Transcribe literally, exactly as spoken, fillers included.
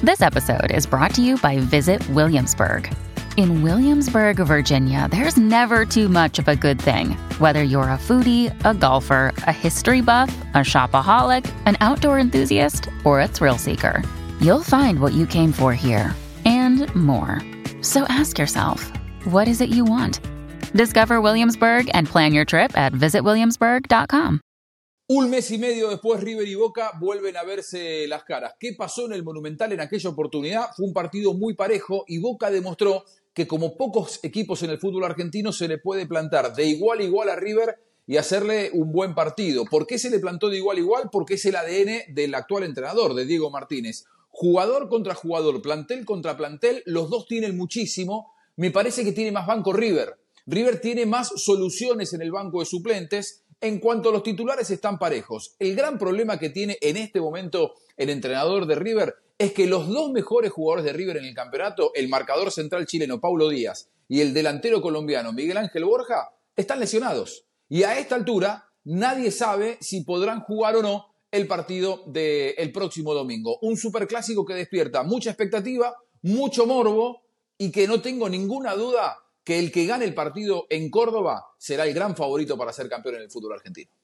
This episode is brought to you by Visit Williamsburg. In Williamsburg, Virginia, there's never too much of a good thing. Whether you're a foodie, a golfer, a history buff, a shopaholic, an outdoor enthusiast, or a thrill seeker, you'll find what you came for here and more. So ask yourself, what is it you want? Discover Williamsburg and plan your trip at visit williamsburg dot com. Un mes y medio después, River y Boca vuelven a verse las caras. ¿Qué pasó en el Monumental en aquella oportunidad? Fue un partido muy parejo y Boca demostró que como pocos equipos en el fútbol argentino se le puede plantar de igual a igual a River y hacerle un buen partido. ¿Por qué se le plantó de igual a igual? Porque es el A D N del actual entrenador, de Diego Martínez. Jugador contra jugador, plantel contra plantel, los dos tienen muchísimo. Me parece que tiene más banco River. River tiene más soluciones en el banco de suplentes. En cuanto a los titulares, están parejos. El gran problema que tiene en este momento el entrenador de River es que los dos mejores jugadores de River en el campeonato, el marcador central chileno Paulo Díaz y el delantero colombiano Miguel Ángel Borja, están lesionados. Y a esta altura nadie sabe si podrán jugar o no el partido del próximo domingo. Un superclásico que despierta mucha expectativa, mucho morbo y que no tengo ninguna duda que el que gane el partido en Córdoba será el gran favorito para ser campeón en el fútbol argentino.